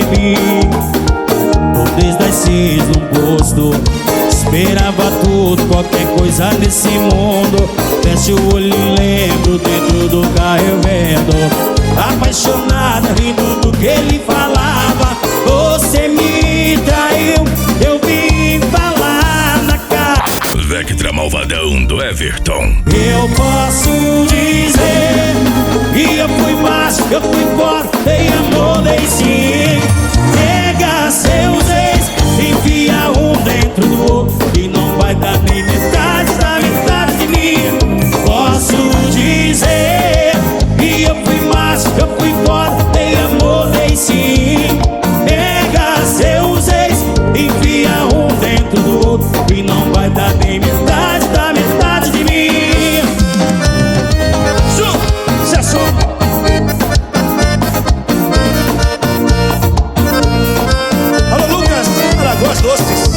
bebi. Desde as 6 no posto, esperava tudo, qualquer coisa nesse mundo. Fecho o olho e lembro, dentro do carro eu vendo, apaixonada, rindo do que ele falava. Você me traiu, eu vim falar na cara. Vectra Malvadão do Everton. Eu posso dizer que eu fui macho, eu fui forte, dei amor, dei sim. Pega seus ex, enfia um dentro do outro, e não vai dar nem metade da metade de mim. Posso dizer que eu fui macho, eu fui forte, dei amor, dei sim. Pega seus ex, enfia um dentro do outro, e não vai dar nem metade da metade de mim. Sucesso! Alô, Lucas, Alagoas Doces.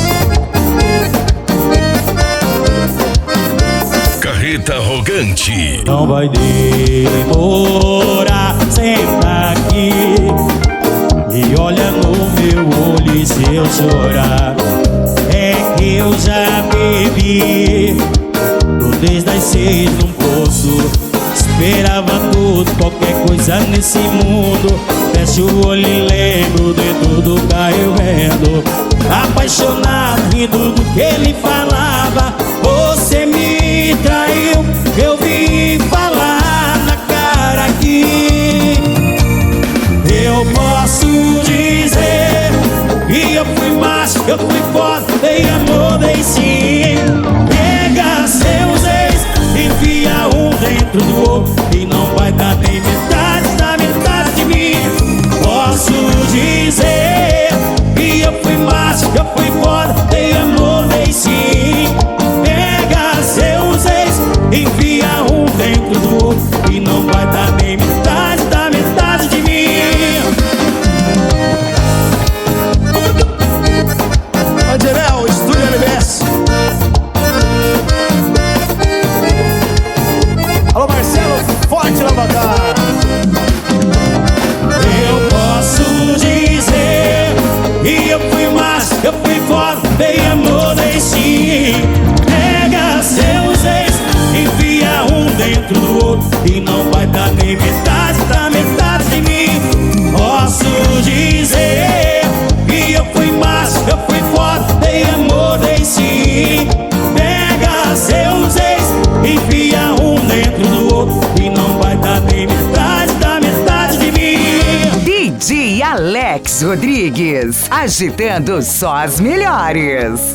Carreta Arrogante. Não vai demorar, senta aqui e olha no meu olho, e se eu chorar é que eu já bebi. Tô desde as 6 num poço, esperava tudo, qualquer coisa nesse mundo. Fecho o olho e lembro, dentro do carro eu vendo, apaixonado, rindo do que ele falava. Você me traiu, eu vim falar na cara aqui. Eu posso dizer que eu fui macho, eu fui forte, dei amor, dei sim. Pega seus ex, enfia um dentro do outro, e não vai dar nem metade da metade de mim. Posso dizer que eu fui macho, eu fui forte, dei amor, dei sim. Pega seus ex, enfia um dentro do outro, e não vai dar nem metade da metade de mim. Angelel, Estúdio LBS. Alô, Marcelo, forte Lavacar. Eu posso dizer que eu fui macho, eu fui forte, dei amor, dei sim. Pega seus ex, enfia um dentro do outro, e não vai dar nem metade da metade de mim. Posso dizer que eu fui macho, eu fui forte, dei amor, dei sim. Pega seus ex, enfia um dentro do outro, e não vai dar nem metade da metade de mim. DJ Alex Rodrigues, agitando só as melhores.